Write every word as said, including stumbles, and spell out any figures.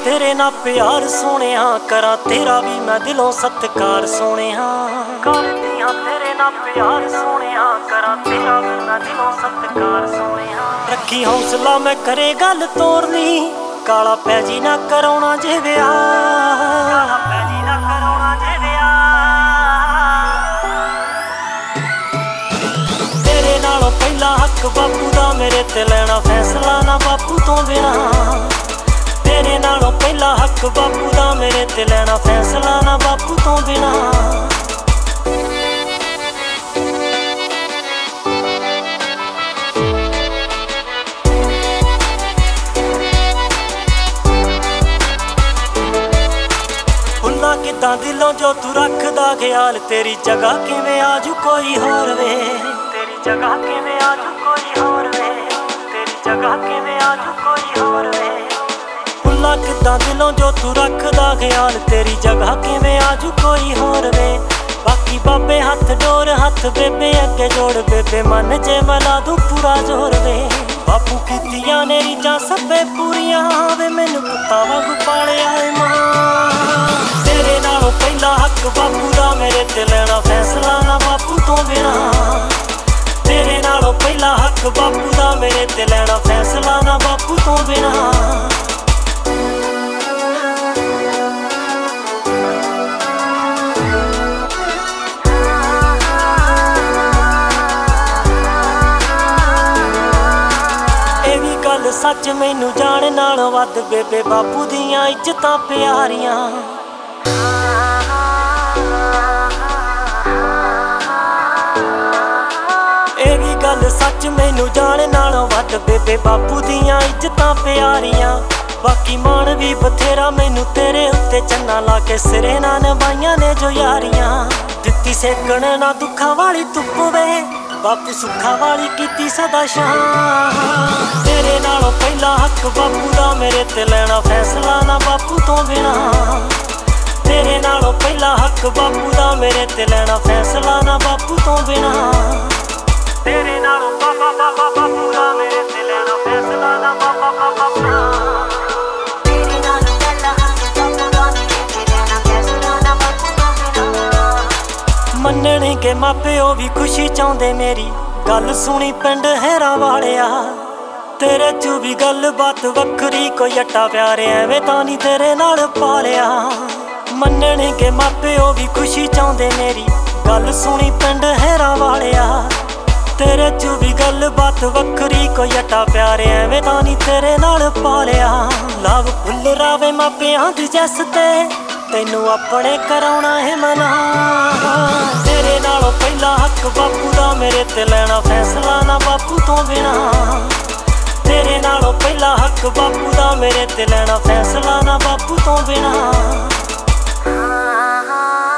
तेरे ना प्यार सोनिया, करा तेरा भी मैं दिलों सत्कार सोनिया। करदियां तेरे ना प्यार सोनिया, करा तेरा भी मैं दिलों सत्कार सोनिया। रखी हौसला मैं करे गल तोरनी, काला पैजी ना कराउणा जे विआह, काला पैजी ना कराउणा जे विआह। तेरे नालों पहला हक बापू दा मेरे ते लैना फैसला ना बापू तो बिना। तेरे नालों पहला हक बापू दा मेरे ते लैना फैसला ना बापू तो बिना। भुल्ला किदां दिलों जो तू रखदा ख्याल, तेरी जगह किवें आजू कोई होर वे, तेरी जगह किवें आजू कोई होर वे, तेरी जगह किवें आजू कोई होर वे। भुल्ला किदां दिलों जो तू रखदा ख्याल, तेरी जगह किवें आजू कोई होर वे। बाकी बाबे हथ डोर हथ बेबे अगे जोड़, बेबे मन जे मला दूं पूरा जोर वे। बापू कीतियां ने रीझां सभे पूरियां वे, मैनूं पुत्तां वांगू पालिया ए मां। तेरे नालों पहला हक बापू दा मेरे ते लैना फैसला ना बापू तो बिना। तेरे नालों पहला हक बापू दा मेरे ते लैना फैसला ना बापू तो बिना। सच मैनू जान नालों वध बेबे बापू दियां इज्जतां प्यारियां। ये भी गल सच मैनू जान नालों वध बेबे बापू दियां इज्जतां प्यारियां। बाकी मान भी बथेरा मैनू तेरे उत्ते चन्ना ला के सिरे ना निभाइयां ने जो यारियां। दित्ती सेकण ना दुखां वाली धुप्प वे, बापू सुखा वाली कीती सदा शां। तेरे नालों पहला हक बापू दा मेरे ते लैना फैसला ना बापू तो बिना। तेरे नालों पहला हक बापू दा मेरे ते लैना फैसला ना बापू तो बिना। तेरे नालों बाबा बाबा बापू दा मेरे ते लैना फैसला ना बाबा बाबा बाबा। तेरे नालों पहला हक बापू दा मेरे ते लैना फैसला ना बापू तो बिना। मन्नणगे मापिओ भी खुशी चाहुंदे मेरी गल सुनी पिंड हैरा वालिया। तेरे चू भी गल बात वखरी, कोई अट्टा प्यारे एवें तां नहीं तेरे नाल पालिया। मन्नणगे मापिओ भी खुशी चाहुंदे मेरी गल सुनी पिंड हैरा वालिया। तेरे चू भी गल बात वखरी, कोई अट्टा प्यारे एवें तां नहीं तेरे नाल पालिया। लव फुल रावे मापिआं दी जैस ते तैनू अपने कराउणा है मना। तेरे नालों पहला हक बापू दा मेरे ते लैना फैसला ना बापू तो बिना। तेरे नालों पहला हक बापू दा मेरे ते लैना फैसला ना बापू तो बिना।